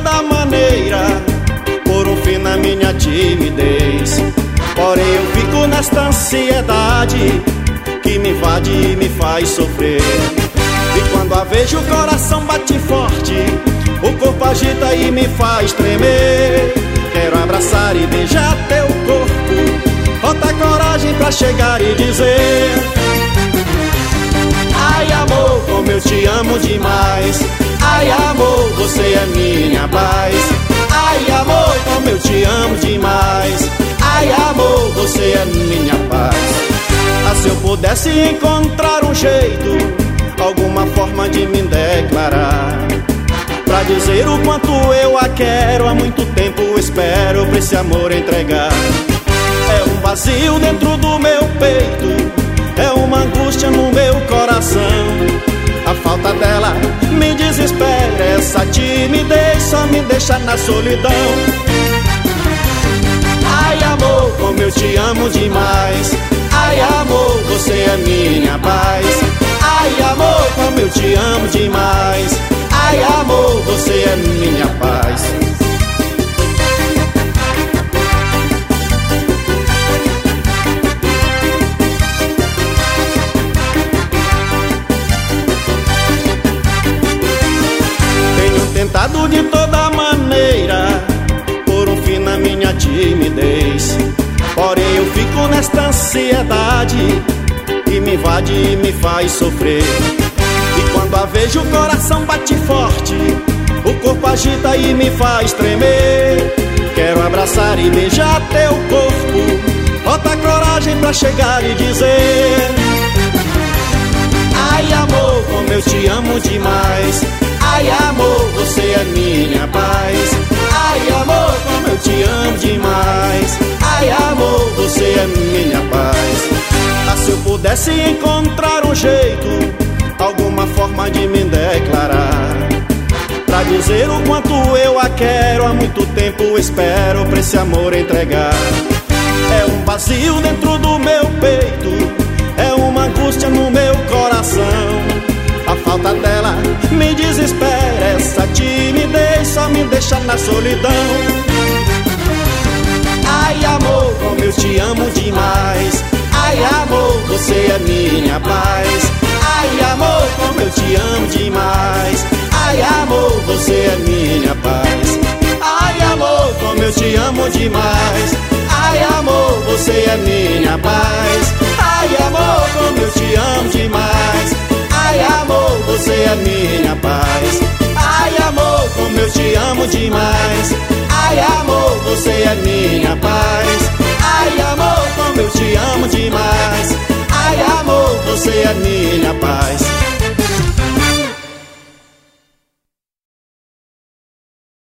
toda maneira por um fim na minha timidez. Porém eu fico nesta ansiedade que me invade e me faz sofrer. E quando a vejo o coração bate forte, o corpo agita e me faz tremer. Quero abraçar e beijar teu corpo, falta coragem pra chegar e dizer: ai amor, como eu te amo demais. Ai amor, você é minha paz. Ai amor, como eu te amo demais. Ai amor, você é minha paz. Ah, se eu pudesse encontrar um jeito, alguma forma de me declarar, pra dizer o quanto eu a quero, há muito tempo espero pra esse amor entregar. É um vazio dentro do meu peito, é uma angústia no meu coração. A falta dela me desespera, essa timidez só me deixa na solidão. Ai amor, como eu te amo demais. Ai amor, você é minha paz. Ai amor, como eu te amo demais. Ai amor, você é minha paz. Tenho tentado de toda maneira por um fim na minha timidez. Porém eu fico nesta ansiedade que me invade e me faz sofrer. E quando a vejo o coração bate forte, o corpo agita e me faz tremer. Quero abraçar e beijar teu corpo, falta coragem pra chegar e dizer: ai amor, como eu te amo demais. Ai amor, você é minha paz. Ai amor, como eu te amo demais. Ai amor, você é minha paz. Ah, se eu pudesse encontrar um jeito, alguma forma de me declarar, pra dizer o quanto eu a quero, há muito tempo espero pra esse amor entregar. É um vazio dentro do meu peito, é uma angústia no meu coração. A falta dela me desespera, essa timidez só me deixa na solidão. Ai amor, como eu te amo demais. Ai amor, você é minha paz. Ai amor, como eu te amo demais. Ai amor, você é minha paz. Ai amor, como eu te amo demais. Ai amor, você é minha paz. Ai amor, como eu te amo demais. Ai amor, você é minha paz. Ai amor, como eu te amo demais. Ai amor, você é minha paz. Ai amor, como eu te amo demais. Ai amor, você é minha paz.